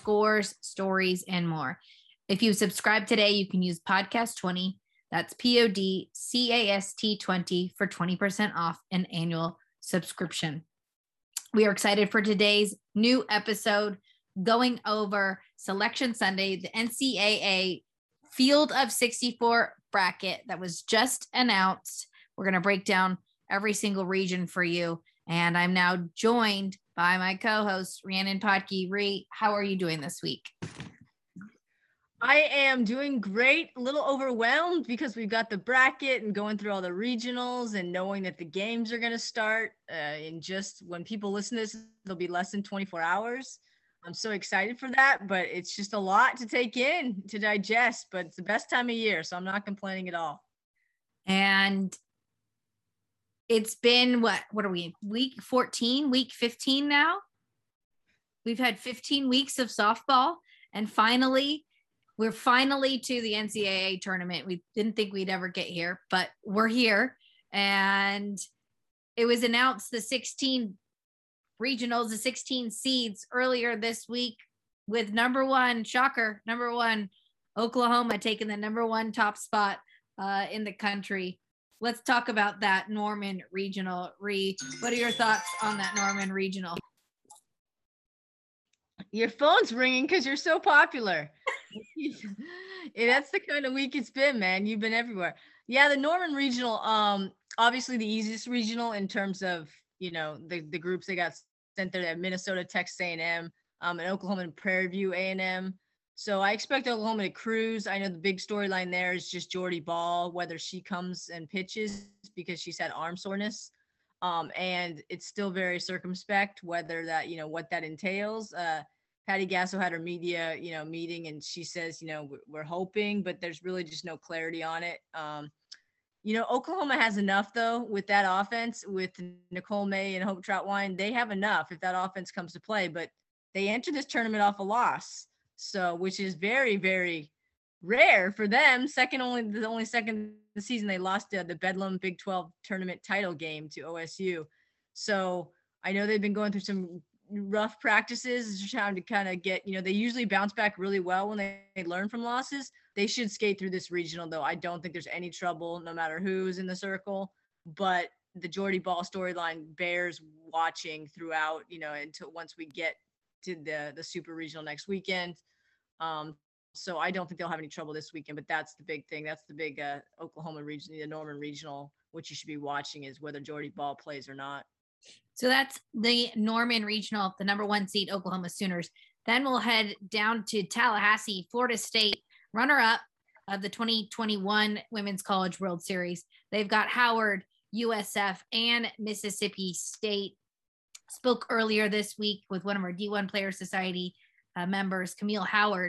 scores, stories, and more. If you subscribe today, you can use podcast 20. That's PODCAST 20 for 20% off an annual subscription. We are excited for today's new episode going over Selection Sunday, the NCAA Field of 64 bracket that was just announced. We're going to break down every single region for you. And I'm now joined by my co-host, Rhiannon Potke. Rhi, how are you doing this week? I am doing great, a little overwhelmed because we've got the bracket and going through all the regionals and knowing that the games are going to start in just when people listen to this, it'll be less than 24 hours. I'm so excited for that, but it's just a lot to take in, to digest, but it's the best time of year, so I'm not complaining at all. And it's been, what are we, week 14, week 15 now? We've had 15 weeks of softball, and we're finally to the NCAA tournament. We didn't think we'd ever get here, but we're here. And it was announced the 16 regionals, the 16 seeds earlier this week with number one, Oklahoma taking the number one top spot in the country. Let's talk about that Norman regional. Rhi, what are your thoughts on that Norman regional? Your phone's ringing because you're so popular. That's the kind of week it's been, man. You've been everywhere. Yeah, the Norman regional, obviously the easiest regional in terms of, the groups they got sent there. They have Minnesota, Texas A&M, and Oklahoma and Prairie View A&M. So I expect Oklahoma to cruise. I know the big storyline there is just Jordy Bahl, whether she comes and pitches because she's had arm soreness. And it's still very circumspect whether that, what that entails. Patty Gasso had her media, meeting, and she says, we're hoping, but there's really just no clarity on it. Oklahoma has enough though with that offense with Nicole May and Hope Troutwine. They have enough if that offense comes to play, but they entered this tournament off a loss. So, which is very, very rare for them. The only second the season they lost the Bedlam Big 12 tournament title game to OSU. So I know they've been going through some rough practices, just trying to kind of get, they usually bounce back really well when they learn from losses. They should skate through this regional though. I don't think there's any trouble no matter who's in the circle, but the Jordy Bahl storyline bears watching throughout, until once we get to the super regional next weekend. So I don't think they'll have any trouble this weekend, but that's the big thing. That's the big Oklahoma region, the Norman regional, what you should be watching is whether Jordy Bahl plays or not. So that's the Norman regional, the number one seed Oklahoma Sooners. Then we'll head down to Tallahassee, Florida State, runner-up of the 2021 Women's College World Series. They've got Howard, USF, and Mississippi State. Spoke earlier this week with one of our D1 Player Society members, Camille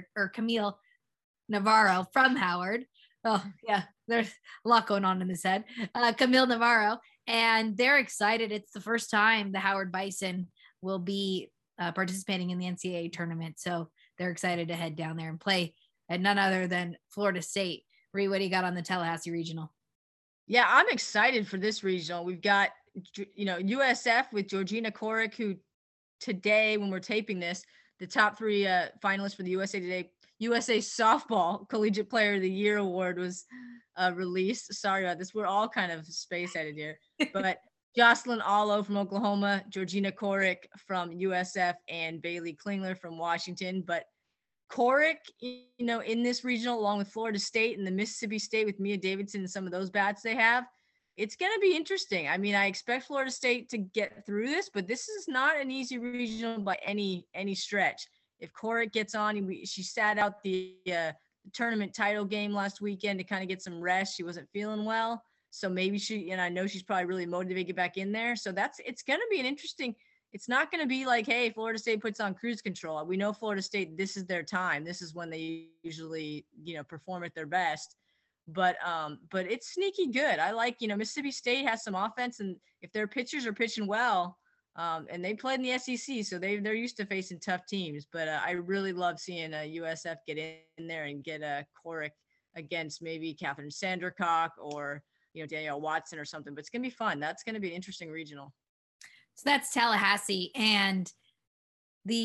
Navarro from Howard. Oh, yeah, there's a lot going on in this head. Camille Navarro, and they're excited. It's the first time the Howard Bison will be participating in the NCAA tournament. So they're excited to head down there and play at none other than Florida State. Rhi, what do you got on the Tallahassee regional? Yeah, I'm excited for this regional. We've got, USF with Georgina Korick, who today, when we're taping this, the top three finalists for the USA Today USA Softball Collegiate Player of the Year Award was released. Sorry about this. We're all kind of space-headed here. But Jocelyn Allo from Oklahoma, Georgina Korick from USF, and Bailey Klingler from Washington. But Korick, in this regional, along with Florida State and the Mississippi State with Mia Davidson and some of those bats they have, it's going to be interesting. I mean, I expect Florida State to get through this, but this is not an easy regional by any stretch. If Korick gets on, she sat out the tournament title game last weekend to kind of get some rest. She wasn't feeling well. So maybe I know she's probably really motivated to get back in there. So it's going to be an interesting, it's not going to be like, hey, Florida State puts on cruise control. We know Florida State, this is their time. This is when they usually, perform at their best. But it's sneaky good. I like, Mississippi State has some offense, and if their pitchers are pitching well, and they played in the SEC, so they're used to facing tough teams. But I really love seeing USF get in there and get Korick against maybe Catherine Sandercock or Danielle Watson or something. But it's gonna be fun. That's gonna be an interesting regional. So that's Tallahassee, and the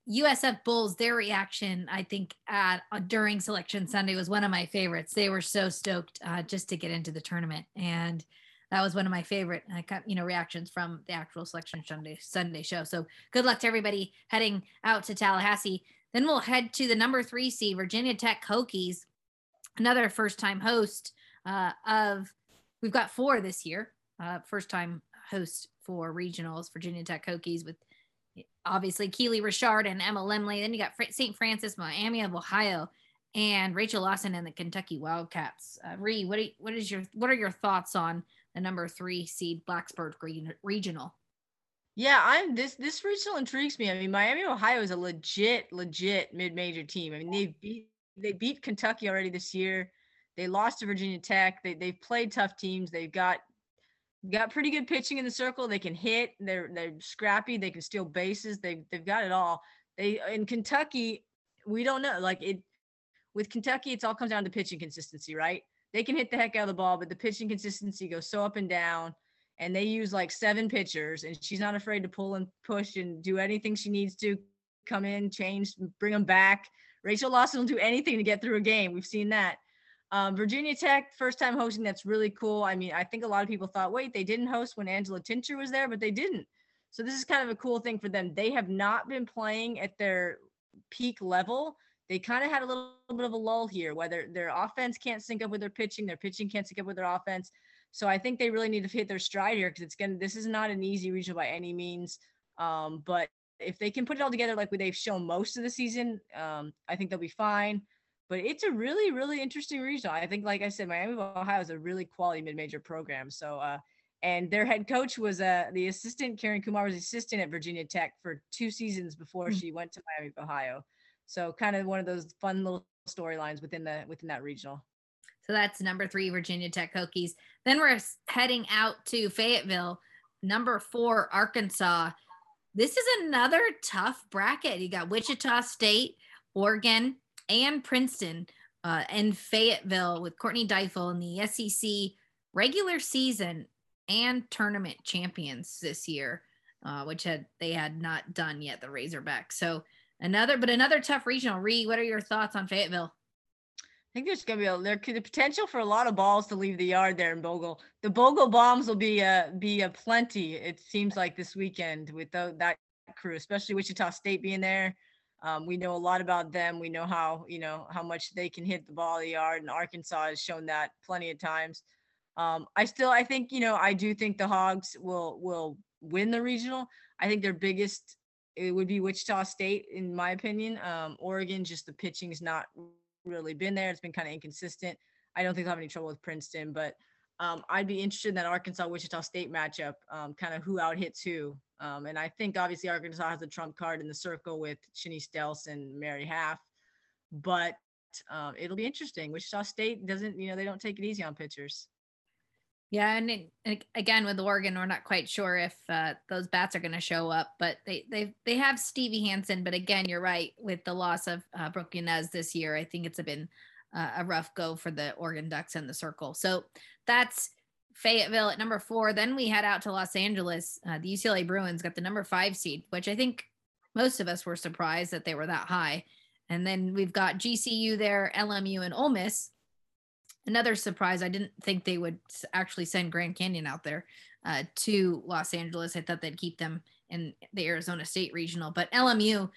USF Bulls, their reaction, I think, during Selection Sunday was one of my favorites. They were so stoked just to get into the tournament, and that was one of my favorite reactions from the actual Selection Sunday show. So good luck to everybody heading out to Tallahassee. Then we'll head to the number 3 seed, Virginia Tech Hokies, another first-time host we've got 4 this year, first-time host for regionals, Virginia Tech Hokies, with obviously Keely Richard and Emma Lemley. Then you got St. Francis, Miami of Ohio, and Rachel Lawson and the Kentucky Wildcats. Ree, what are your thoughts on the number 3 seed Blacksburg regional? Yeah, this regional intrigues me. I mean, Miami, Ohio is a legit mid-major team. I mean, they beat Kentucky already this year. They lost to Virginia Tech. They've played tough teams. They've got pretty good pitching in the circle. They can hit. They're scrappy. They can steal bases. They've got it all. In Kentucky, we don't know. With Kentucky, it all comes down to pitching consistency, right? They can hit the heck out of the ball, but the pitching consistency goes so up and down. And they use 7 pitchers, and she's not afraid to pull and push and do anything she needs to. Come in, change, bring them back. Rachel Lawson will do anything to get through a game. We've seen that. Virginia Tech, first time hosting. That's really cool. I mean, I think a lot of people thought, wait, they didn't host when Angela Tincher was there, but they didn't. So this is kind of a cool thing for them. They have not been playing at their peak level. They kind of had a little bit of a lull here, whether their offense can't sync up with their pitching can't sync up with their offense. So I think they really need to hit their stride here, because this is not an easy regional by any means. But if they can put it all together like they've shown most of the season, I think they'll be fine. But it's a really, really interesting regional. I think, like I said, Miami of Ohio is a really quality mid-major program. So, and their head coach was the assistant. Karen Kumar was the assistant at Virginia Tech for 2 seasons before she went to Miami of Ohio. So kind of one of those fun little storylines within that regional. So that's number 3, Virginia Tech Hokies. Then we're heading out to Fayetteville, number 4, Arkansas. This is another tough bracket. You got Wichita State, Oregon, and Princeton and Fayetteville with Courtney Deifel in the SEC regular season and tournament champions this year, which they had not done yet, the Razorbacks. So another tough regional. Ree, what are your thoughts on Fayetteville? I think there's going to be the potential for a lot of balls to leave the yard there in Bogle. The Bogle bombs will be a plenty. It seems like this weekend with that crew, especially Wichita State being there. We know a lot about them. We know how much they can hit the ball of the yard, and Arkansas has shown that plenty of times. I do think the Hogs will win the regional. I think their biggest, it would be Wichita State, in my opinion. Oregon, just the pitching's not really been there. It's been kind of inconsistent. I don't think they'll have any trouble with Princeton, but I'd be interested in that Arkansas-Wichita State matchup, kind of who out hits who. And I think obviously Arkansas has a trump card in the circle with Shanice Dels and Mary Half, but it'll be interesting. Wichita State they don't take it easy on pitchers. Yeah, and again with Oregon, we're not quite sure if those bats are going to show up, but they have Stevie Hansen. But again, you're right, with the loss of Brooke Yanez this year, I think it's been a rough go for the Oregon Ducks in the circle. So that's Fayetteville at number 4. Then we head out to Los Angeles. The UCLA Bruins got the number 5 seed, which I think most of us were surprised that they were that high. And then we've got GCU there, LMU, and Ole Miss. Another surprise, I didn't think they would actually send Grand Canyon out there to Los Angeles. I thought they'd keep them in the Arizona State Regional. But LMU,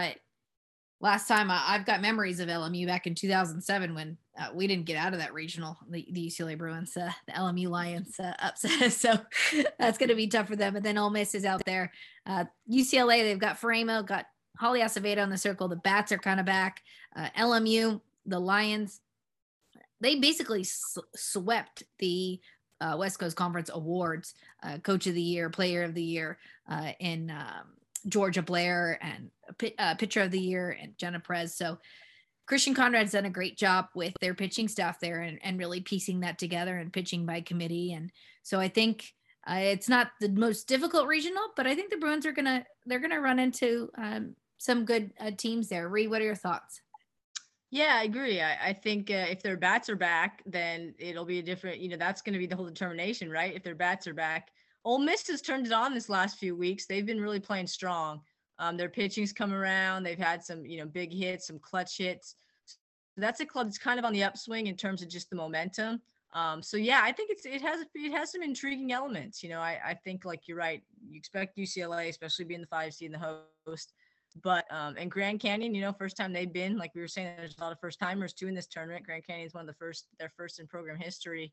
last time I've got memories of LMU back in 2007 when we didn't get out of that regional, the UCLA Bruins, the LMU Lions upset. So that's going to be tough for them. But then Ole Miss is out there. UCLA, they've got Faremo, got Holly Acevedo in the circle. The Bats are kind of back. LMU, the Lions, they basically swept the West Coast Conference Awards, Coach of the Year, Player of the Year in Georgia Blair, and Pitcher of the Year and Jenna Perez. So Christian Conrad's done a great job with their pitching staff there and really piecing that together and pitching by committee. And so I think it's not the most difficult regional, but I think the Bruins they're gonna run into some good teams there. Ree, what are your thoughts? Yeah, I agree. I think if their bats are back, then it'll be a different, that's going to be the whole determination, right? If their bats are back. Ole Miss has turned it on this last few weeks. They've been really playing strong. Their pitching's come around. They've had some, big hits, some clutch hits. So that's a club that's kind of on the upswing in terms of just the momentum. So yeah, I think it has some intriguing elements. I think like you're right. You expect UCLA, especially being the 5 seed and the host, but and Grand Canyon, first time they've been, like we were saying, there's a lot of first timers too in this tournament. Grand Canyon is one of their first in program history.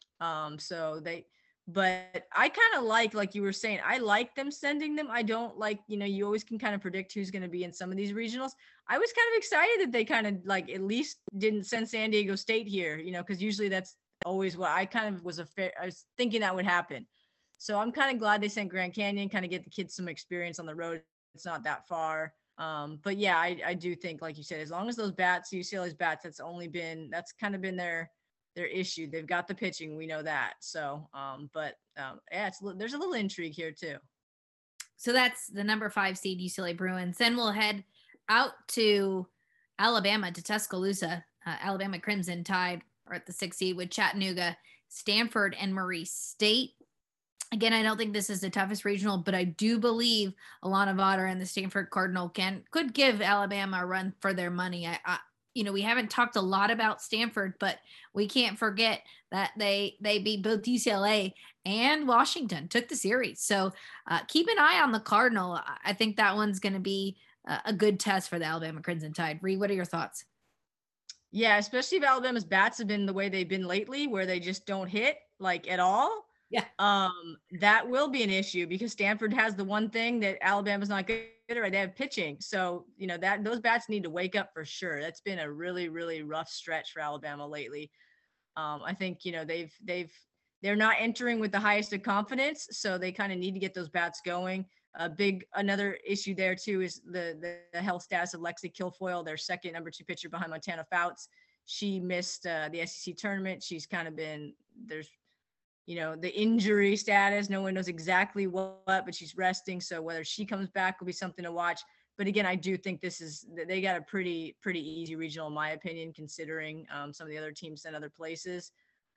So but I kind of like you were saying, I like them sending them. I don't like, you always can kind of predict who's going to be in some of these regionals. I was kind of excited that they kind of like at least didn't send San Diego State here, because usually that's always what I kind of I was thinking that would happen. So I'm kind of glad they sent Grand Canyon, kind of get the kids some experience on the road. It's not that far. But yeah, I do think, like you said, as long as those bats, UCLA's bats, that's kind of been their issue. They've got the pitching, we know that. So, yeah, there's a little intrigue here too. So that's the number 5 seed UCLA Bruins. Then we'll head out to Alabama, to Tuscaloosa. Alabama Crimson Tide are at the 6th seed with Chattanooga, Stanford, and Murray State. Again, I don't think this is the toughest regional, but I do believe Alana Vawter and the Stanford Cardinal could give Alabama a run for their money. We haven't talked a lot about Stanford, but we can't forget that they beat both UCLA and Washington, took the series. So keep an eye on the Cardinal. I think that one's going to be a good test for the Alabama Crimson Tide. Ree, what are your thoughts? Yeah, especially if Alabama's bats have been the way they've been lately, where they just don't hit like at all. Yeah. That will be an issue because Stanford has the one thing that Alabama's not good at, right? They have pitching. So, that those bats need to wake up for sure. That's been a really, really rough stretch for Alabama lately. I think, they're not entering with the highest of confidence, so they kind of need to get those bats going. Another issue there too is the health status of Lexi Kilfoyle, their second number 2 pitcher behind Montana Fouts. She missed the SEC tournament. She's kind of been the injury status. No one knows exactly what, but she's resting. So whether she comes back will be something to watch. But again, I do think they got a pretty easy regional, in my opinion, considering some of the other teams in other places.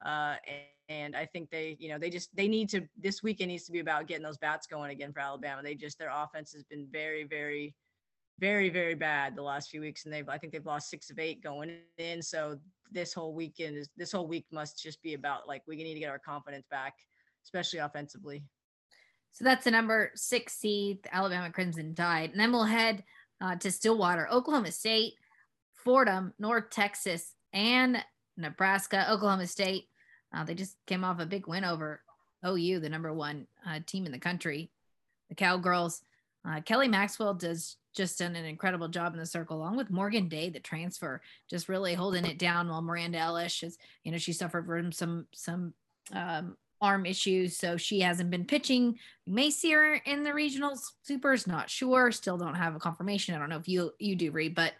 And I think they need to, this weekend needs to be about getting those bats going again for Alabama. Their offense has been very, very, very, very bad the last few weeks. And I think they've lost 6 of 8 going in. So this whole week must just be about like, we need to get our confidence back, especially offensively. So that's the number 6 seed, the Alabama Crimson Tide. And then we'll head to Stillwater, Oklahoma State, Fordham, North Texas, and Nebraska. Oklahoma State, they just came off a big win over OU, the number 1 team in the country. The Cowgirls, Kelly Maxwell does just done an incredible job in the circle, along with Morgan Day, the transfer, just really holding it down, while Miranda Ellis is, she suffered from some arm issues, so she hasn't been pitching. You may see her in the regional supers, not sure, still don't have a confirmation. I don't know if you do, Reed, but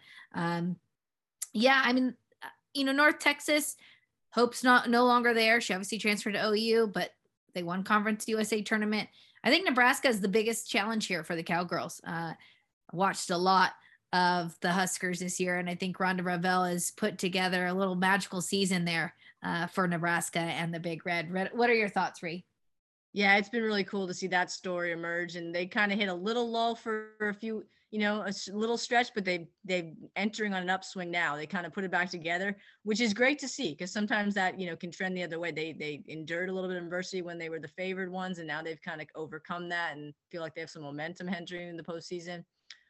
yeah, I mean, North Texas, Hope's no longer there. She obviously transferred to OU, but they won Conference USA tournament. I think Nebraska is the biggest challenge here for the Cowgirls. I watched a lot of the Huskers this year, and I think Rhonda Ravel has put together a little magical season there for Nebraska and the Big Red. What are your thoughts, Ree? Yeah, it's been really cool to see that story emerge, and they kind of hit a little lull for a few, a little stretch, but they've entering on an upswing now. They kind of put it back together, which is great to see, because sometimes that, can trend the other way. They endured a little bit of adversity when they were the favored ones, and now they've kind of overcome that and feel like they have some momentum entering in the postseason.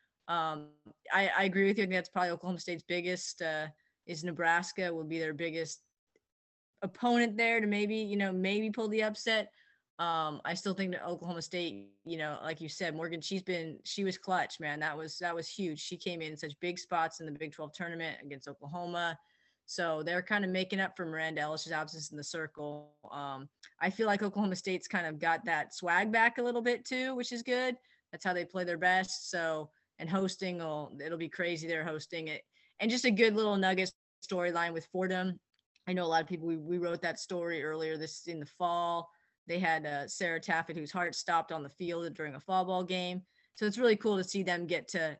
I agree with you. I think that's probably Oklahoma State's biggest, is Nebraska will be their biggest opponent there to maybe pull the upset. I still think that Oklahoma State, like you said, Morgan, she was clutch, man. That was huge. She came in such big spots in the Big 12 tournament against Oklahoma. So they're kind of making up for Miranda Ellis's absence in the circle. I feel like Oklahoma State's kind of got that swag back a little bit too, which is good. That's how they play their best. So, and hosting, it'll be crazy. They're hosting it. And just a good little nugget storyline with Fordham. I know a lot of people, we wrote that story earlier in the fall. They had Sarah Taffet, whose heart stopped on the field during a fall ball game. So it's really cool to see them get to,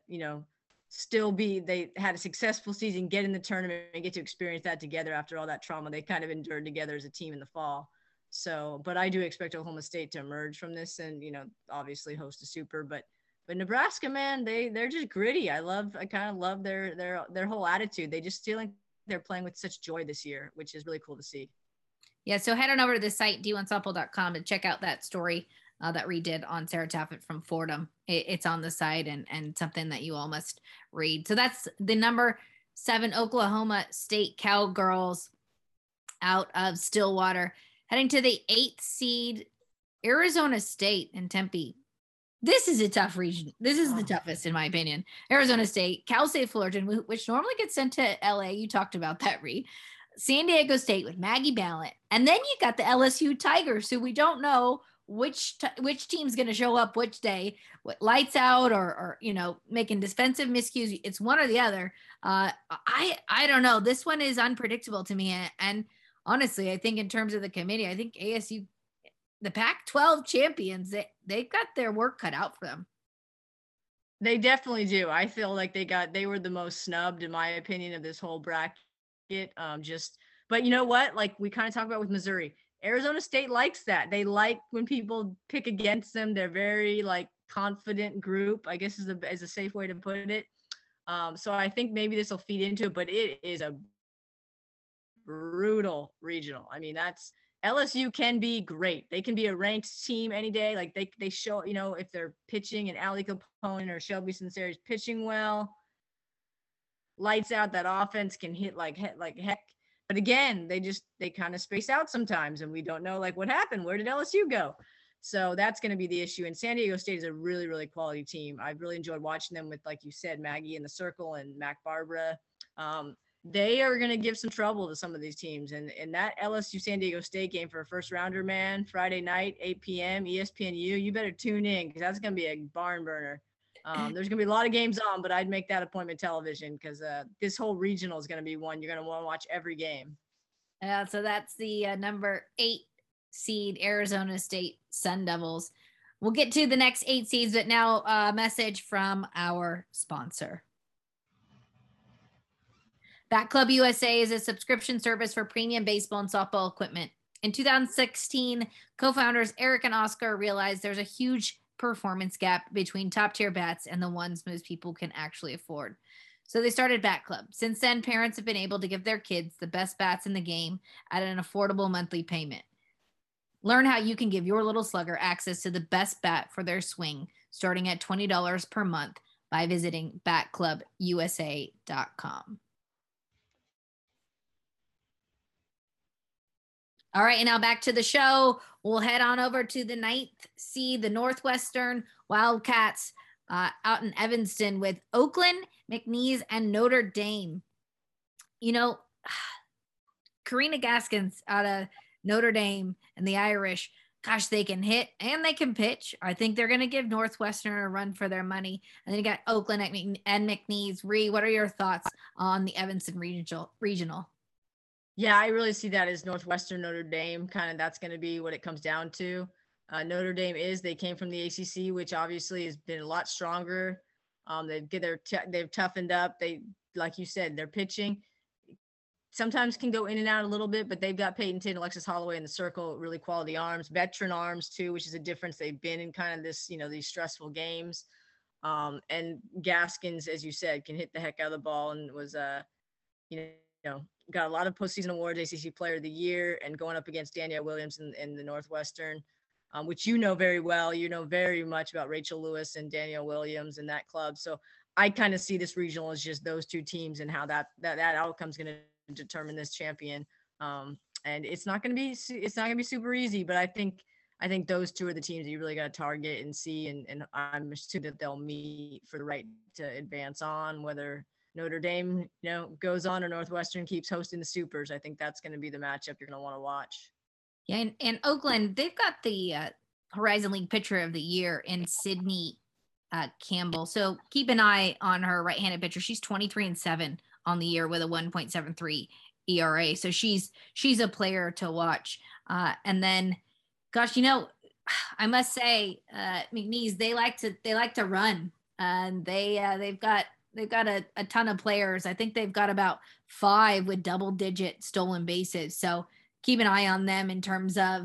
they had a successful season, get in the tournament, and get to experience that together after all that trauma they kind of endured together as a team in the fall. So, but I do expect Oklahoma State to emerge from this and, obviously host a super. But But Nebraska, man, they're just gritty. I kind of love their whole attitude. They just feel like they're playing with such joy this year, which is really cool to see. Yeah, so head on over to the site d1softball.com and check out that story that Reed did on Sarah Taffet from Fordham. It's on the site and something that you all must read. So that's the number 7 Oklahoma State Cowgirls out of Stillwater, heading to the 8th seed Arizona State and Tempe. This is a tough region. This is the toughest, in my opinion. Arizona State, Cal State Fullerton, which normally gets sent to LA. You talked about that, Reed. San Diego State with Maggie Ballant. And then you got the LSU Tigers, who we don't know which team's going to show up which day, lights out or making defensive miscues. It's one or the other. I don't know. This one is unpredictable to me. And honestly, I think in terms of the committee, I think ASU, the Pac-12 champions, they've got their work cut out for them. They definitely do. I feel like they were the most snubbed, in my opinion, of this whole bracket. But you know what? Like we kind of talk about with Missouri, Arizona State likes that. They like when people pick against them. They're very like confident group, I guess is a safe way to put it. So I think maybe this will feed into it, but it is a brutal regional. I mean, LSU can be great. They can be a ranked team any day. Like they show, if they're pitching and Ali Capone or Shelby Sinceri's pitching well, lights out, that offense can hit like heck. But again, they kind of space out sometimes and we don't know like what happened. Where did LSU go? So that's going to be the issue. And San Diego State is a really, really quality team. I've really enjoyed watching them with, like you said, Maggie in the circle and Mac Barbara. They are going to give some trouble to some of these teams. And that LSU San Diego State game for a first rounder, man, Friday night, 8 p.m., ESPNU, you better tune in because that's going to be a barn burner. There's going to be a lot of games on, but I'd make that appointment television because this whole regional is going to be one you're going to want to watch every game. So that's the number 8 seed Arizona State Sun Devils. We'll get to the next 8 seeds, but now a message from our sponsor. Bat Club USA is a subscription service for premium baseball and softball equipment. In 2016, co-founders Eric and Oscar realized there's a huge performance gap between top-tier bats and the ones most people can actually afford. So they started Bat Club. Since then, parents have been able to give their kids the best bats in the game at an affordable monthly payment. Learn how you can give your little slugger access to the best bat for their swing, starting at $20 per month by visiting batclubusa.com. All right, and now back to the show. We'll head on over to the 9th seed, the Northwestern Wildcats out in Evanston with Oakland, McNeese, and Notre Dame. Karina Gaskins out of Notre Dame and the Irish, gosh, they can hit and they can pitch. I think they're going to give Northwestern a run for their money. And then you got Oakland and McNeese. Ree, what are your thoughts on the Evanston regional? Yeah, I really see that as Northwestern, Notre Dame. Kind of that's going to be what it comes down to. Notre Dame they came from the ACC, which obviously has been a lot stronger. They've toughened up. They, like you said, their pitching sometimes can go in and out a little bit, but they've got Peyton Tin, Alexis Holloway in the circle, really quality arms, veteran arms too, which is a difference. They've been in kind of this, these stressful games. And Gaskins, as you said, can hit the heck out of the ball and was, got a lot of postseason awards, ACC Player of the Year, and going up against Danielle Williams in the Northwestern, which very well. You know very much about Rachel Lewis and Danielle Williams and that club. So I kind of see this regional as just those two teams and how that outcome is going to determine this champion. And it's not going to be super easy, but I think those two are the teams that you really got to target and see. And I'm assuming that they'll meet for the right to advance on, whether Notre Dame, goes on or Northwestern keeps hosting the Supers. I think that's going to be the matchup you're going to want to watch. Yeah, and Oakland, they've got the Horizon League Pitcher of the Year in Sydney Campbell. So keep an eye on her right-handed pitcher. She's 23-7 on the year with a 1.73 ERA. So she's a player to watch. And then, gosh, I must say, McNeese, they like to run, and they've got a ton of players. I think they've got about 5 with double-digit stolen bases. So keep an eye on them in terms of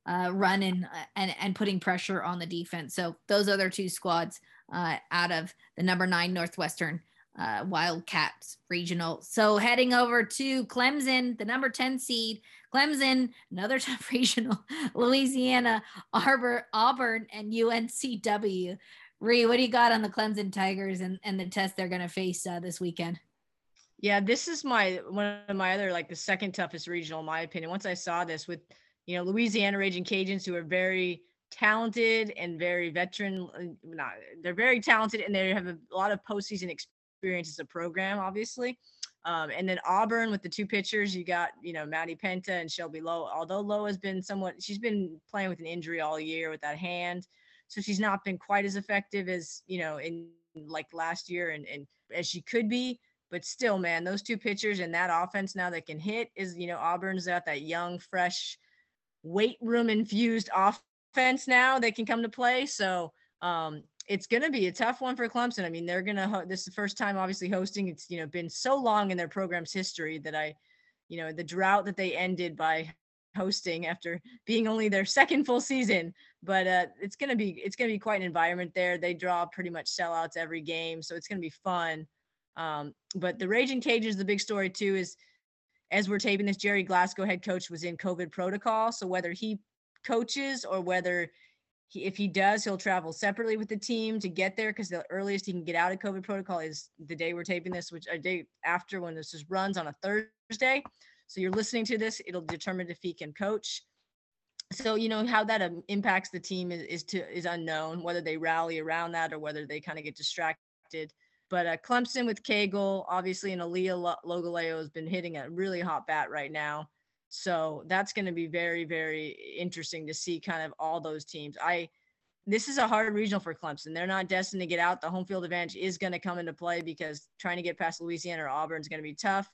running and putting pressure on the defense. So those other two squads out of the number 9 Northwestern Wildcats regional. So heading over to Clemson, the number 10 seed. Clemson, another tough regional. Louisiana, Auburn, and UNCW. Ree, what do you got on the Clemson Tigers and the test they're going to face this weekend? Yeah, this is one of my other, like, the second toughest regional, in my opinion. Once I saw this with, Louisiana Raging Cajuns, who are very talented and very veteran. They're very talented, and they have a lot of postseason experience as a program, obviously. And then Auburn with the two pitchers, you got, Maddie Penta and Shelby Lowe. Although Lowe has been she's been playing with an injury all year with that hand. So she's not been quite as effective as, in like last year and as she could be. But still, man, those two pitchers and that offense now that can hit is, Auburn's got that young, fresh, weight room infused offense now that can come to play. So it's going to be a tough one for Clemson. I mean, they're going to, this is the first time obviously hosting. It's, been so long in their program's history that the drought that they ended by hosting after being only their second full season. But it's going to be quite an environment there. They draw pretty much sellouts every game. So it's going to be fun. But the Raging Cajuns, the big story too, is as we're taping this, Jerry Glasgow, head coach, was in COVID protocol. So whether he coaches or whether if he does, he'll travel separately with the team to get there, because the earliest he can get out of COVID protocol is the day we're taping this, which a day after, when this runs on a Thursday. So you're listening to this, it'll determine if he can coach. So, how that impacts the team is unknown, whether they rally around that or whether they kind of get distracted. But Clemson with Cagle, obviously, and Aaliyah Logaleo has been hitting a really hot bat right now. So that's going to be very, very interesting to see kind of all those teams. This is a hard regional for Clemson. They're not destined to get out. The home field advantage is going to come into play because trying to get past Louisiana or Auburn is going to be tough.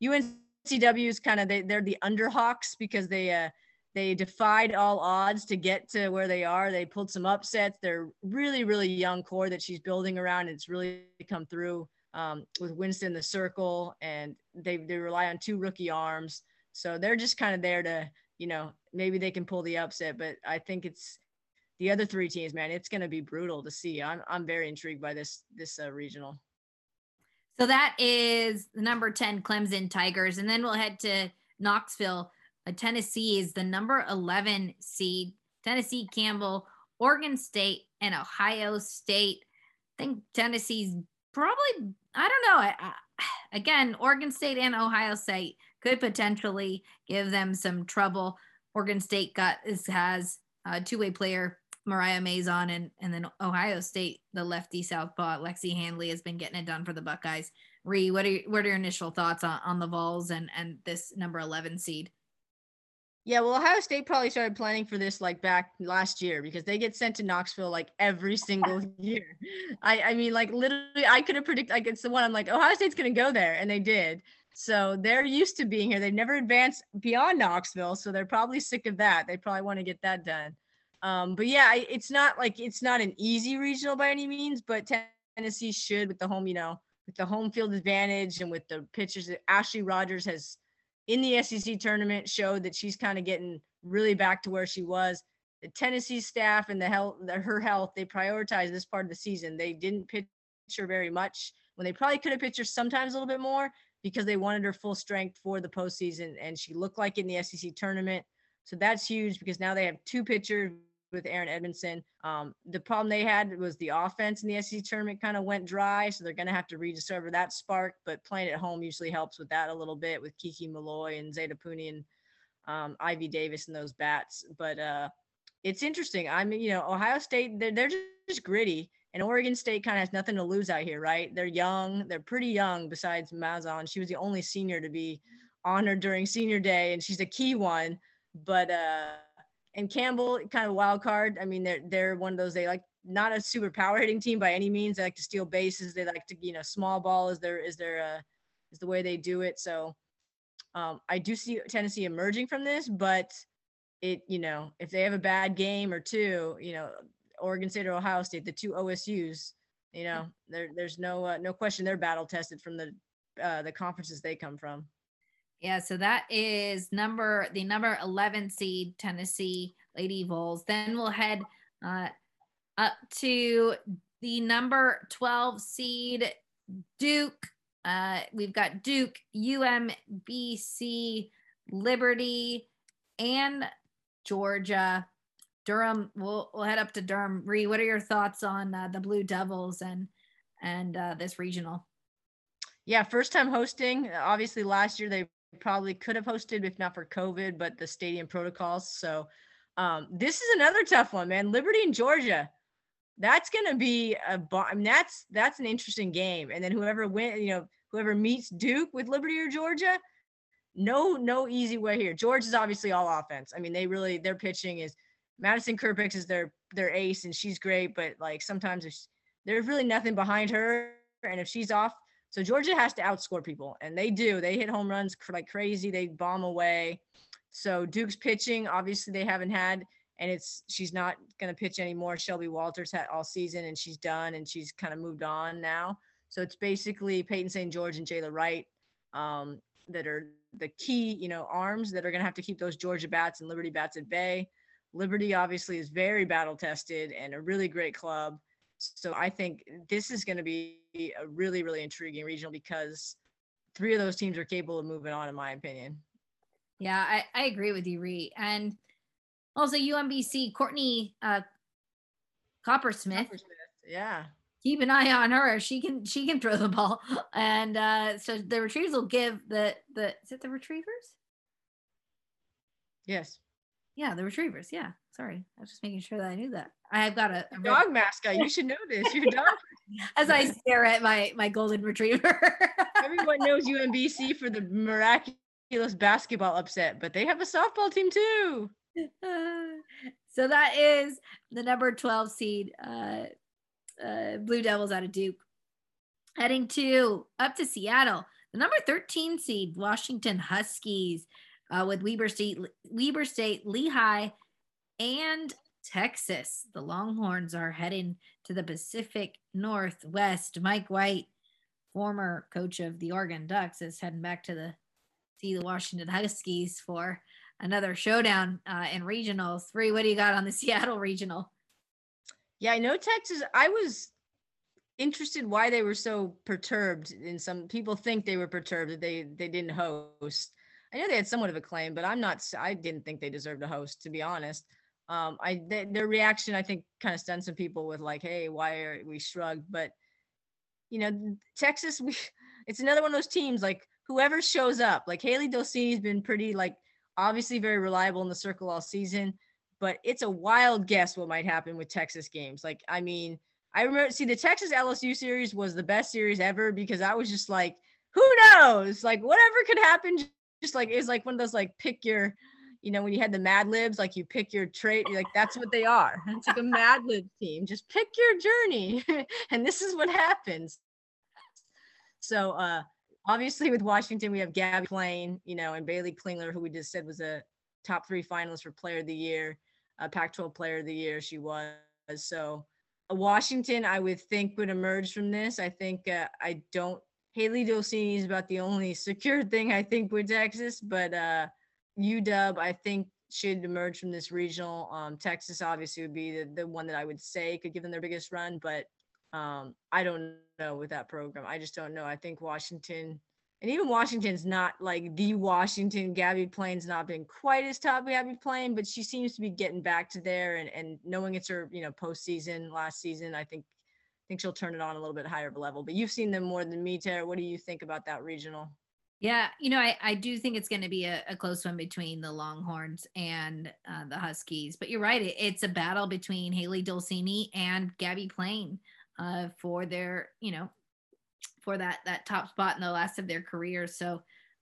UNCW is kind of, they're the Underhawks because they defied all odds to get to where they are. They pulled some upsets. They're really, really young core that she's building around. It's really come through with Winston the Circle, and they rely on 2 rookie arms. So they're just kind of there to, maybe they can pull the upset. But I think it's the other 3 teams, man. It's going to be brutal to see. I'm very intrigued by this regional. So that is the number 10 Clemson Tigers, and then we'll head to Knoxville. Tennessee is the number 11 seed. Tennessee, Campbell, Oregon State, and Ohio State. I think Tennessee's probably, I don't know. Again, Oregon State and Ohio State could potentially give them some trouble. Oregon State has a 2-way player, Mariah Mazon, and then Ohio State, the lefty southpaw, Lexi Handley, has been getting it done for the Buckeyes. Ree, what are your initial thoughts on the Vols and this number 11 seed? Yeah, well, Ohio State probably started planning for this like back last year because they get sent to Knoxville like every single year. I mean, like literally, I could have predicted, like, it's the one I'm like, Ohio State's going to go there, and they did. So they're used to being here. They've never advanced beyond Knoxville, so they're probably sick of that. They probably want to get that done. But yeah, it's not an easy regional by any means, but Tennessee should, with the home, with the home field advantage and with the pitchers that Ashley Rogers has in the SEC tournament showed that she's kind of getting really back to where she was. The Tennessee staff and her health, they prioritized this part of the season. They didn't pitch her very much when they probably could have pitched her sometimes a little bit more because they wanted her full strength for the postseason, and she looked like it in the SEC tournament. So that's huge because now they have 2 pitchers with Aaron Edmondson. The problem they had was the offense in the SEC tournament kind of went dry, so they're going to have to rediscover that spark, but playing at home usually helps with that a little bit with Kiki Malloy and Zeta Pooney and Ivy Davis and those bats. But it's interesting. I mean, Ohio State, they're just gritty, and Oregon State kind of has nothing to lose out here, right? They're young. They're pretty young besides Mazon. She was the only senior to be honored during senior day, and she's a key one. But and Campbell, kind of wild card. I mean, they're one of those, they like, not a super power hitting team by any means. They like to steal bases. They like to, small ball is the way they do it. So I do see Tennessee emerging from this, but if they have a bad game or two, Oregon State or Ohio State, the 2 OSUs, there's no question they're battle tested from the conferences they come from. Yeah, so that is the number 11 seed Tennessee Lady Vols. Then we'll head up to the number 12 seed Duke. We've got Duke, UMBC, Liberty, and Georgia. Durham. We'll head up to Durham. Ree, what are your thoughts on the Blue Devils and this regional? Yeah, first time hosting. Obviously, last year they probably could have hosted if not for COVID, but the stadium protocols. So this is another tough one, man. Liberty and Georgia. That's gonna be I mean, that's an interesting game. And then whoever meets Duke with Liberty or Georgia, no easy way here. Georgia's obviously all offense. I mean, their pitching is Madison Kerpix is their ace, and she's great, but like sometimes there's really nothing behind her, and if she's off, so Georgia has to outscore people, and they do. They hit home runs like crazy. They bomb away. So Duke's pitching, obviously they haven't had, and she's not going to pitch anymore. Shelby Walters had all season, and she's done, and she's kind of moved on now. So it's basically Peyton St. George and Jayla Wright that are the key, arms that are going to have to keep those Georgia bats and Liberty bats at bay. Liberty obviously is very battle tested and a really great club. So I think this is going to be a really, really intriguing regional because 3 of those teams are capable of moving on, in my opinion. Yeah, I agree with you, Ree. And also UMBC, Courtney Coppersmith. Yeah. Keep an eye on her. She can throw the ball. And so the Retrievers will give the is it the Retrievers? Yes. Yeah, the Retrievers. Yeah. Sorry. I was just making sure that I knew that. I've got a dog mascot. You should know this. Your dog. As I stare at my golden retriever. Everyone knows UMBC for the miraculous basketball upset, but they have a softball team too. So that is the number 12 seed Blue Devils out of Duke. Heading up to Seattle, the number 13 seed Washington Huskies with Weber State, Lehigh, and Texas. The Longhorns are heading to the Pacific Northwest. Mike White, former coach of the Oregon Ducks, is heading back to see the Washington Huskies for another showdown in regionals. Ree, what do you got on the Seattle regional? Yeah, I know Texas. I was interested why they were so perturbed, and some people think they were perturbed that they didn't host. I know they had somewhat of a claim, but I didn't think they deserved a host, to be honest. Their reaction, I think, kind of stunned some people with like, hey, why are we shrugged? But Texas, it's another one of those teams, like whoever shows up, like Haley Dolcini's been pretty, like, obviously very reliable in the circle all season, but it's a wild guess what might happen with Texas games. Like, I mean, I remember, the Texas LSU series was the best series ever because I was just like, who knows? Like, whatever could happen. Just like, it's like one of those, like, pick your, when you had the Mad Libs, like you pick your trait, like that's what they are. It's like a Mad Lib team. Just pick your journey. And this is what happens. So, obviously with Washington, we have Gabby Plain, and Bailey Klingler, who we just said was a top 3 finalist for Player of the Year, Pac-12 Player of the Year. She was. So Washington, I would think, would emerge from this. I think Haley Dolcini is about the only secure thing I think with Texas, but UW, I think, should emerge from this regional. Texas obviously would be the one that I would say could give them their biggest run, but I don't know with that program. I just don't know. I think Washington, and even Washington's not like the Washington. Gabby Plain's not been quite as top Gabby Plain, but she seems to be getting back to there, and knowing it's her, postseason last season, I think she'll turn it on a little bit higher of a level. But you've seen them more than me, Tara. What do you think about that regional? Yeah, I do think it's going to be a close one between the Longhorns and the Huskies. But you're right. It's a battle between Haley Dolcini and Gabby Plain for their, for that top spot in the last of their careers. So,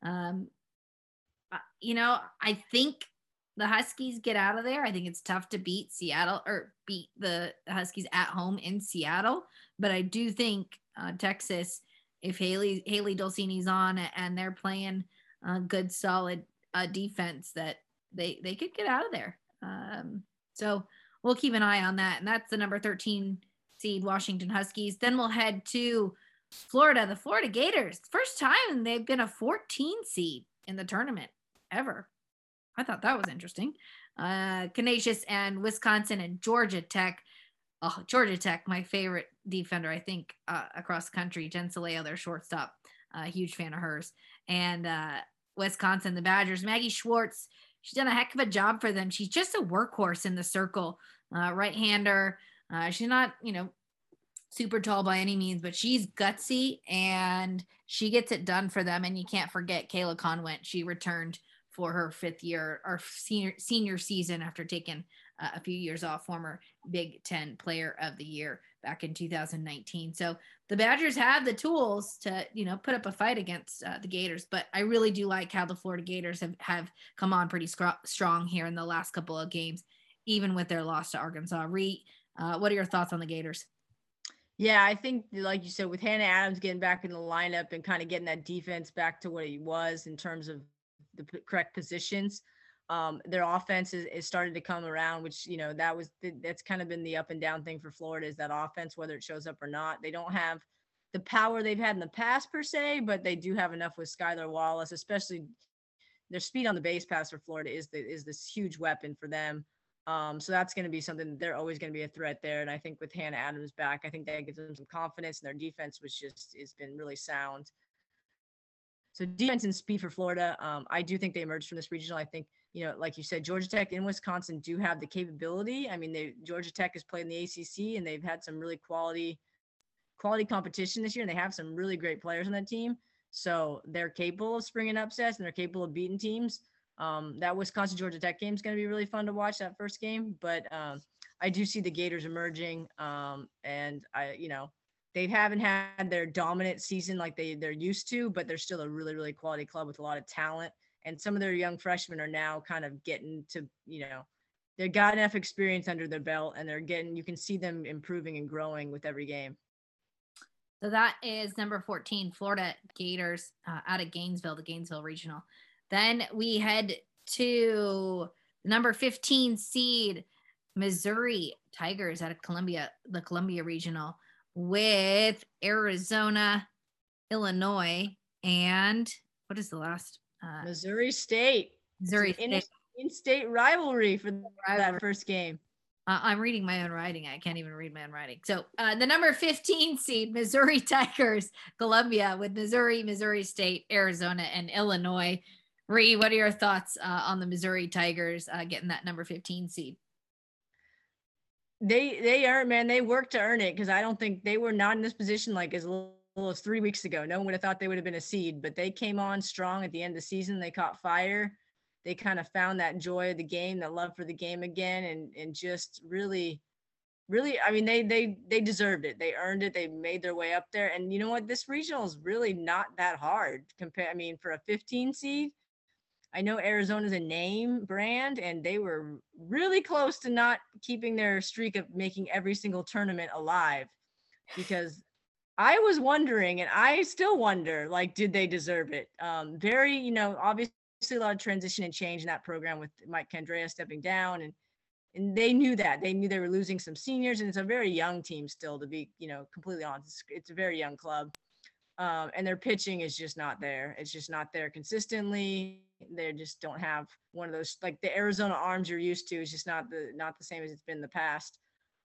I think the Huskies get out of there. I think it's tough to beat Seattle or beat the Huskies at home in Seattle. But I do think Texas, if Haley Dolcini's on and they're playing good, solid defense, that they could get out of there. So we'll keep an eye on that. And that's the number 13 seed Washington Huskies. Then we'll head to Florida, the Florida Gators. First time they've been a 14 seed. in the tournament ever. I thought that was interesting. Canisius and Wisconsin and Georgia Tech. Oh, Georgia Tech, my favorite defender, I think, across the country. Jen Saleo, their shortstop. Huge fan of hers. And Wisconsin, the Badgers. Maggie Schwartz, she's done a heck of a job for them. She's just a workhorse in the circle. Right-hander. She's not, super tall by any means, but she's gutsy and she gets it done for them. And you can't forget Kayla Conwent. She returned for her fifth year or senior season after taking a few years off, former Big Ten Player of the Year back in 2019. So the Badgers have the tools to, put up a fight against the Gators, but I really do like how the Florida Gators have come on pretty strong here in the last couple of games, even with their loss to Arkansas. Ree, what are your thoughts on the Gators? Yeah, I think, like you said, with Hannah Adams getting back in the lineup and kind of getting that defense back to what it was in terms of the correct positions, their offense is started to come around, which, that's kind of been the up and down thing for Florida, is that offense, whether it shows up or not. They don't have the power they've had in the past per se, but they do have enough with Skylar Wallace, especially their speed on the base pass for Florida is this huge weapon for them. So that's going to be something that they're always going to be a threat there. And I think with Hannah Adams back, I think that gives them some confidence, and their defense has been really sound. So defense and speed for Florida. I do think they emerged from this regional. I think, like you said, Georgia Tech and Wisconsin do have the capability. I mean, Georgia Tech has played in the ACC and they've had some really quality competition this year. And they have some really great players on that team. So they're capable of springing upsets and they're capable of beating teams. That Wisconsin Georgia Tech game is going to be really fun to watch, that first game, but I do see the Gators emerging, and they haven't had their dominant season like they're used to, but they're still a really, really quality club with a lot of talent, and some of their young freshmen are now kind of getting to, they've got enough experience under their belt, and you can see them improving and growing with every game. So that is number 14, Florida Gators out of Gainesville, the Gainesville Regional. Then we head to number 15 seed, Missouri Tigers out of Columbia, the Columbia Regional, with Arizona, Illinois, and what is the last? Missouri State. Missouri State. In-state rivalry for that first game. I'm reading my own writing. I can't even read my own writing. So the number 15 seed, Missouri Tigers, Columbia, with Missouri, Missouri State, Arizona, and Illinois. Ree, what are your thoughts on the Missouri Tigers getting that number 15 seed? They earned, man. They worked to earn it, because I don't think they were not in this position like as little as 3 weeks ago. No one would have thought they would have been a seed, but they came on strong at the end of the season. They caught fire. They kind of found that joy of the game, that love for the game again, and just really, I mean, they deserved it. They earned it. They made their way up there. And you know what? This regional is really not that hard for a 15 seed. I know Arizona's a name brand, and they were really close to not keeping their streak of making every single tournament alive, because I was wondering, and I still wonder, like, did they deserve it? Very, obviously a lot of transition and change in that program with Mike Candrea stepping down, and they knew that. They knew they were losing some seniors, and it's a very young team still, to be, completely honest. It's a very young club. And their pitching is just not there. It's just not there consistently. They just don't have one of those, like the Arizona arms you're used to is just not the same as it's been in the past.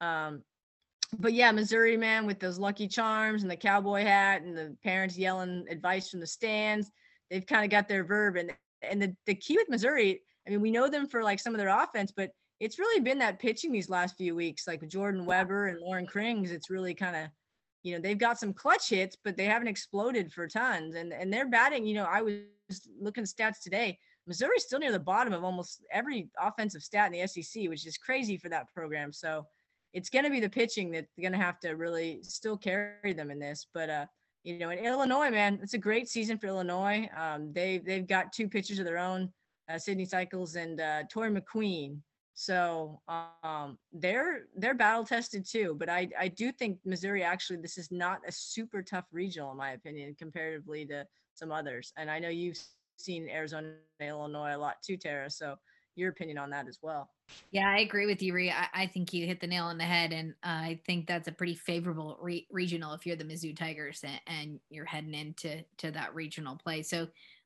But yeah, Missouri, man, with those Lucky Charms and the cowboy hat and the parents yelling advice from the stands, they've kind of got their verb. And the key with Missouri, I mean, we know them for like some of their offense, but it's really been that pitching these last few weeks, like with Jordan Weber and Lauren Krings. It's really kind of, they've got some clutch hits, but they haven't exploded for tons. And they're batting, I was looking at stats today. Missouri's still near the bottom of almost every offensive stat in the SEC, which is crazy for that program. So it's going to be the pitching that's going to have to really still carry them in this. But, in Illinois, man, it's a great season for Illinois. They've got two pitchers of their own, Sydney Cycles and Tori McQueen. So they're battle tested too, but I do think Missouri, actually, this is not a super tough regional in my opinion, comparatively to some others. And I know you've seen Arizona, Illinois a lot too, Tara. So your opinion on that as well. Yeah, I agree with you, Ree. I think you hit the nail on the head, and I think that's a pretty favorable regional if you're the Mizzou Tigers and you're heading into that regional play. So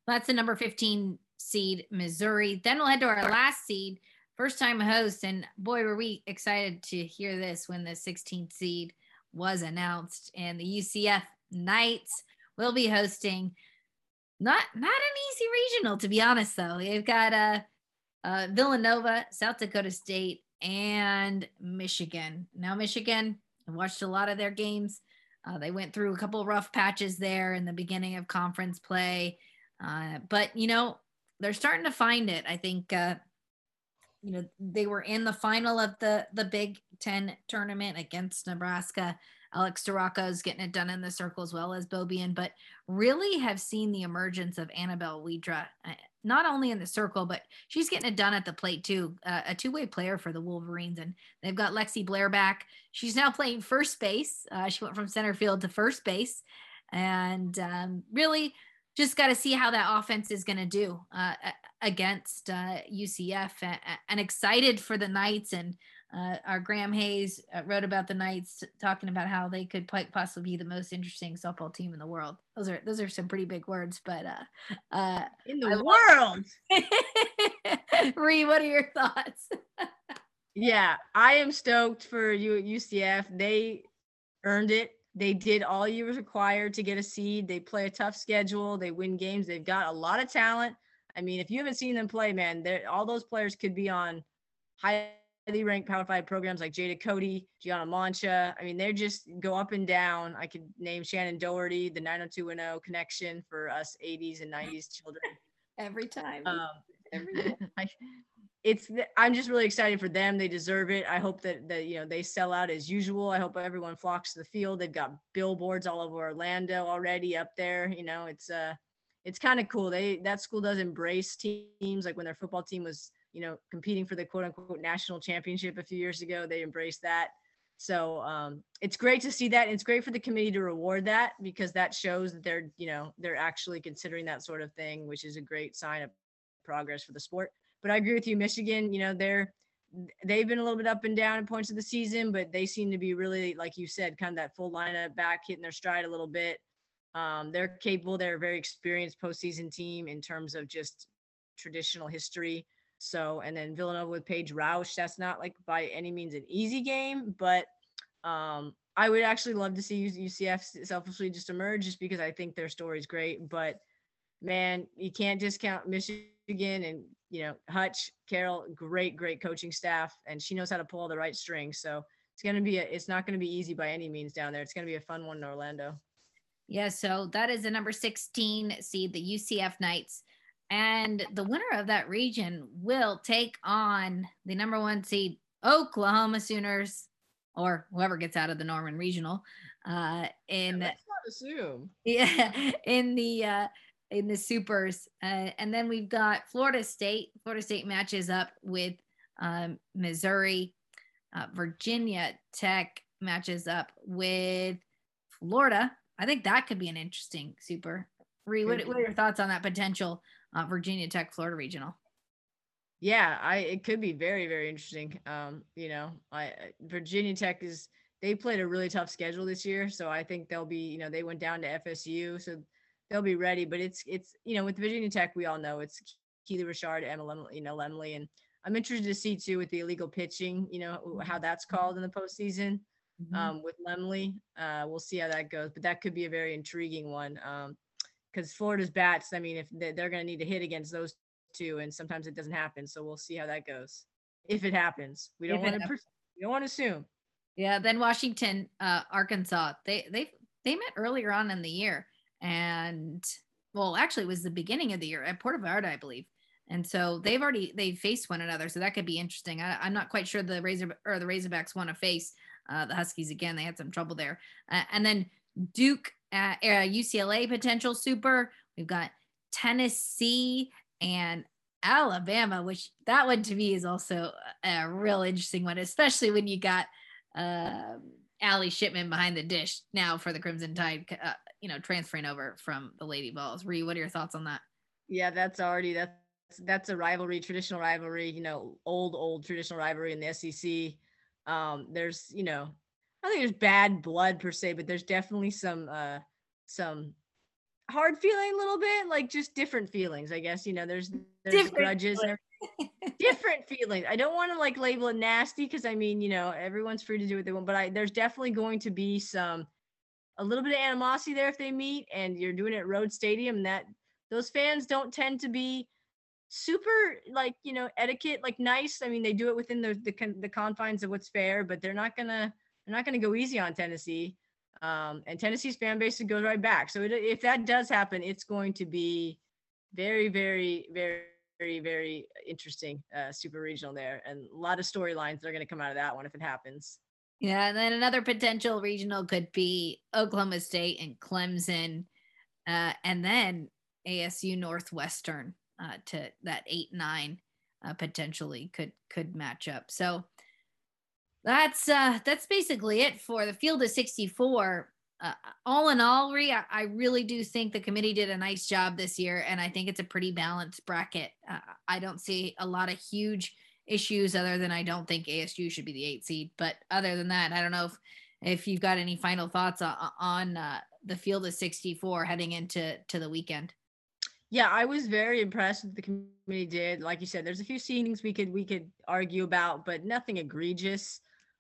That's the number 15 seed, Missouri. Then we'll head to our last seed, first time host. And boy, were we excited to hear this when the 16th seed was announced. And the UCF Knights will be hosting not an easy regional, to be honest, though. They've got Villanova, South Dakota State, and Michigan. Now, Michigan, I watched a lot of their games. They went through a couple of rough patches there in the beginning of conference play. But, they're starting to find it. I think, they were in the final of the Big Ten tournament against Nebraska. Alex Sirocco is getting it done in the circle as well as Beaubien, but really have seen the emergence of Annabelle Widra, not only in the circle, but she's getting it done at the plate too. A two-way player for the Wolverines, and they've got Lexi Blair back. She's now playing first base. She went from center field to first base, and really just got to see how that offense is going to do against UCF, and excited for the Knights. And our Graham Hayes wrote about the Knights, talking about how they could possibly be the most interesting softball team in the world. Those are some pretty big words, but in the world. Ree, what are your thoughts? Yeah, I am stoked for UCF. They earned it. They did all you was required to get a seed. They play a tough schedule. They win games. They've got a lot of talent. I mean, if you haven't seen them play, man, all those players could be on highly ranked Power 5 programs like Jada Cody, Gianna Mancha. I mean, they just go up and down. I could name Shannon Doherty, the 90210 connection for us 80s and 90s children. Every time. I'm just really excited for them. They deserve it. I hope that they sell out as usual. I hope everyone flocks to the field. They've got billboards all over Orlando already up there. It's kind of cool. That school does embrace teams. Like when their football team was, competing for the quote unquote national championship a few years ago, they embraced that. So it's great to see that. And it's great for the committee to reward that, because that shows that they're actually considering that sort of thing, which is a great sign of progress for the sport. But I agree with you, Michigan, they've been a little bit up and down in points of the season, but they seem to be really, like you said, kind of that full lineup back, hitting their stride a little bit. They're capable. They're a very experienced postseason team in terms of just traditional history. So, and then Villanova with Paige Roush, that's not like by any means an easy game, but I would actually love to see UCF selfishly just emerge, just because I think their story is great. But man, you can't discount Michigan and, Hutch, Carol, great coaching staff, and she knows how to pull all the right strings. So it's not going to be easy by any means down there. It's going to be a fun one in Orlando. Yeah. So that is the number 16 seed, the UCF Knights. And the winner of that region will take on the number 1 seed, Oklahoma Sooners, or whoever gets out of the Norman Regional. Let's not assume. Yeah, in the supers. And then we've got Florida State. Florida State matches up with Missouri. Virginia Tech matches up with Florida. I think that could be an interesting super. Ree, what are your thoughts on that potential Virginia Tech Florida regional? Yeah, it could be very, very interesting. Virginia Tech they played a really tough schedule this year, so I think they'll be, they went down to FSU, so they'll be ready. But it's with Virginia Tech, we all know it's Keely Richard, Emma Lemley, and I'm interested to see too with the illegal pitching, how that's called in the postseason. With Lemley, we'll see how that goes, but that could be a very intriguing one. Because Florida's bats, I mean, if they're going to need to hit against those two, and sometimes it doesn't happen. So we'll see how that goes. If it happens, we don't want to assume. Yeah. Then Washington, Arkansas, they met earlier on in the year, and actually it was the beginning of the year at Puerto Vallarta, I believe. And so they faced one another. So that could be interesting. I'm not quite sure the Razorbacks want to face the Huskies again. They had some trouble there. And then Duke, UCLA potential super. We've got Tennessee and Alabama, which that one to me is also a real interesting one, especially when you got Allie Shipman behind the dish now for the Crimson Tide, transferring over from the Lady Vols. Ree, what are your thoughts on that? Yeah, that's a rivalry, traditional rivalry, old traditional rivalry in the SEC. There's, I don't think there's bad blood per se, but there's definitely some hard feeling a little bit, like just different feelings, I guess. There's Different grudges and different feelings. I don't want to like label it nasty because I mean, everyone's free to do what they want, but there's definitely going to be a little bit of animosity there if they meet and you're doing it at Road Stadium. That those fans don't tend to be super like etiquette like nice. I mean, they do it within the confines of what's fair, but they're not gonna go easy on Tennessee. And Tennessee's fan base goes right back. So if that does happen, it's going to be very, very, very, very, very interesting super regional there, and a lot of storylines that are going to come out of that one if it happens. Yeah, and then another potential regional could be Oklahoma State and Clemson, and then ASU Northwestern to that 8-9 potentially could match up. So that's basically it for the field of 64. All in all, I really do think the committee did a nice job this year, and I think it's a pretty balanced bracket. I don't see a lot of huge issues other than I don't think ASU should be the 8 seed. But other than that, I don't know if you've got any final thoughts on the field of 64 heading into the weekend. Yeah, I was very impressed with the committee did. Like you said, there's a few seedings we could argue about, but nothing egregious.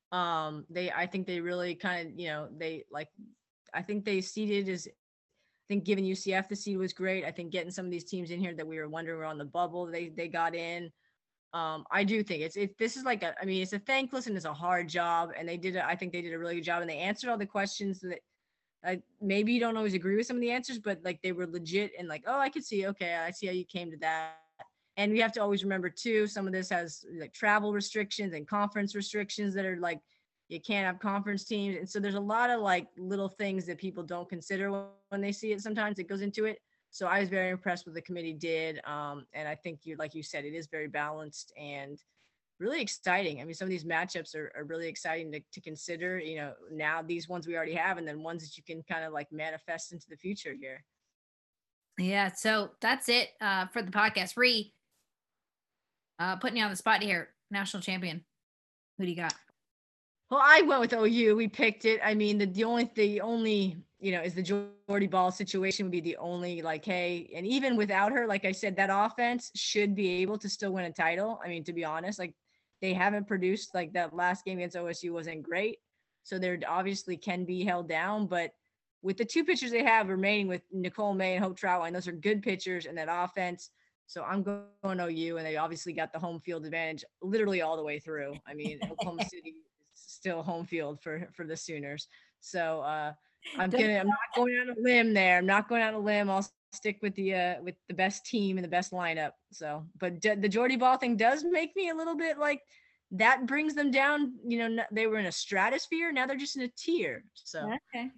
I think they really kind of, I think they seeded I think giving UCF the seed was great. I think getting some of these teams in here that we were wondering were on the bubble, they got in. I do think this is like it's a thankless and it's a hard job, and I think they did a really good job, and they answered all the questions that maybe you don't always agree with some of the answers, but like they were legit and like, oh, I could see, okay, I see how you came to that. And we have to always remember too, some of this has like travel restrictions and conference restrictions that are like, you can't have conference teams. And so there's a lot of like little things that people don't consider when they see it. Sometimes it goes into it. So I was very impressed with what the committee did. And I think like you said, it is very balanced and really exciting. I mean, some of these matchups are really exciting to consider, now these ones we already have, and then ones that you can kind of like manifest into the future here. Yeah. So that's it for the podcast. Putting you on the spot here. National champion. Who do you got? Well, I went with OU. We picked it. I mean, the only, is the Jordy Ball situation would be the only like, hey, and even without her, like I said, that offense should be able to still win a title. I mean, to be honest, like they haven't produced, like that last game against OSU wasn't great. So there obviously can be held down, but with the two pitchers they have remaining with Nicole May and Hope Trautwein, those are good pitchers and that offense. So I'm going OU, and they obviously got the home field advantage literally all the way through. I mean, Oklahoma City still home field for the Sooners. So I'm not going on a limb there. I'm not going on a limb. I'll stick with the best team and the best lineup. So, but the Jordy Ball thing does make me a little bit like that brings them down. They were in a stratosphere. Now they're just in a tier. So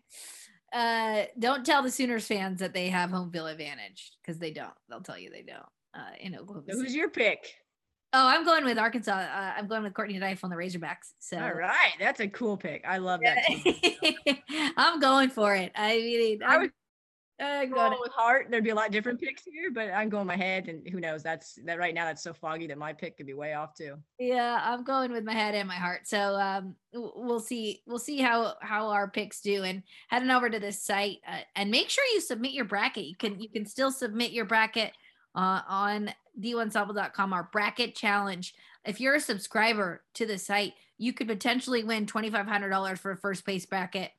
okay. Don't tell the Sooners fans that they have home field advantage because they don't. They'll tell you they don't. In Oklahoma City. Who's your pick? Oh, I'm going with Arkansas. I'm going with Courtney Dife on the Razorbacks. So all right, that's a cool pick. I love that team. I'm going for it. I mean, I would go with heart. There'd be a lot of different picks here, but I'm going my head, and who knows? That right now that's so foggy that my pick could be way off too. Yeah, I'm going with my head and my heart. So we'll see. We'll see how our picks do. And heading over to this site, and make sure you submit your bracket. You can still submit your bracket on d1softball.com, our bracket challenge. If you're a subscriber to the site, you could potentially win $2,500 for a first place bracket,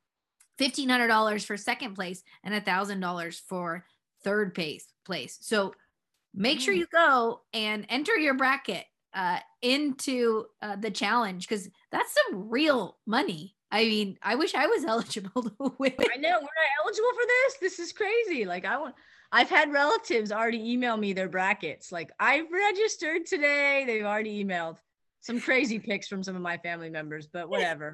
$1,500 for second place, and $1,000 for third place. So make sure you go and enter your bracket into the challenge, because that's some real money. I mean, I wish I was eligible to win. I know, we're not eligible for this. This is crazy. Like I've had relatives already email me their brackets. Like, I've registered today. They've already emailed some crazy pics from some of my family members, but whatever.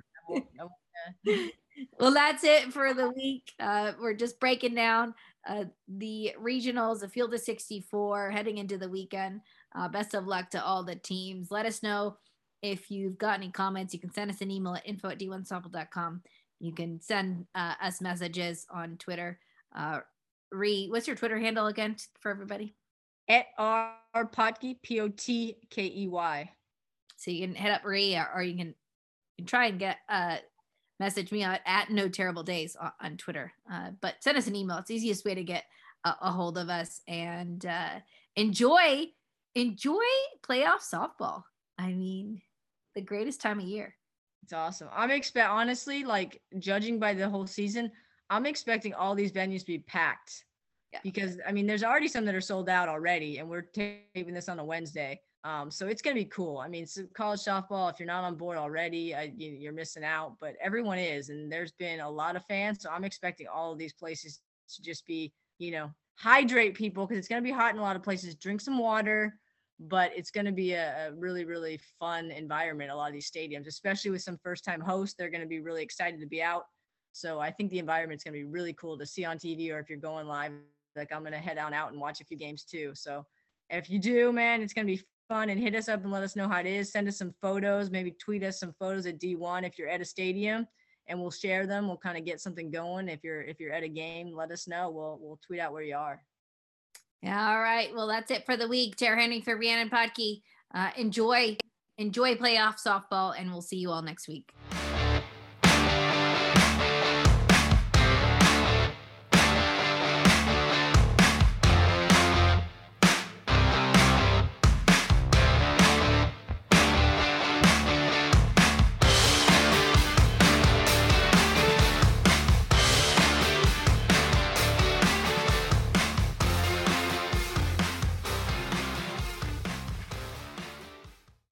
Well, that's it for the week. We're just breaking down the regionals, the field of 64 heading into the weekend. Best of luck to all the teams. Let us know if you've got any comments. You can send us an email at info@d1softball.com. You can send us messages on Twitter. What's your Twitter handle again for everybody? At Potkey, Potkey. So you can hit up Ree, or you can try and get message me at No Terrible Days on Twitter. But send us an email. It's the easiest way to get a hold of us, and enjoy playoff softball. I mean, the greatest time of year. It's awesome. Honestly, like judging by the whole season, I'm expecting all these venues to be packed. Yeah. Because I mean, there's already some that are sold out already, and we're taping this on a Wednesday. So it's gonna be cool. I mean, college softball. If you're not on board already, you're missing out. But everyone is, and there's been a lot of fans. So I'm expecting all of these places to just be, hydrate people, because it's gonna be hot in a lot of places. Drink some water. But it's going to be a really, really fun environment. A lot of these stadiums, especially with some first-time hosts, they're going to be really excited to be out. So I think the environment's going to be really cool to see on TV, or if you're going live, like I'm going to head on out and watch a few games too. So if you do, man, it's going to be fun, and hit us up and let us know how it is. Send us some photos, maybe tweet us some photos at D1 if you're at a stadium, and we'll share them. We'll kind of get something going. If you're at a game, let us know. We'll tweet out where you are. All right. Well, that's it for the week. Tara Henning for Rhiannon Podkey. Enjoy playoff softball, and we'll see you all next week.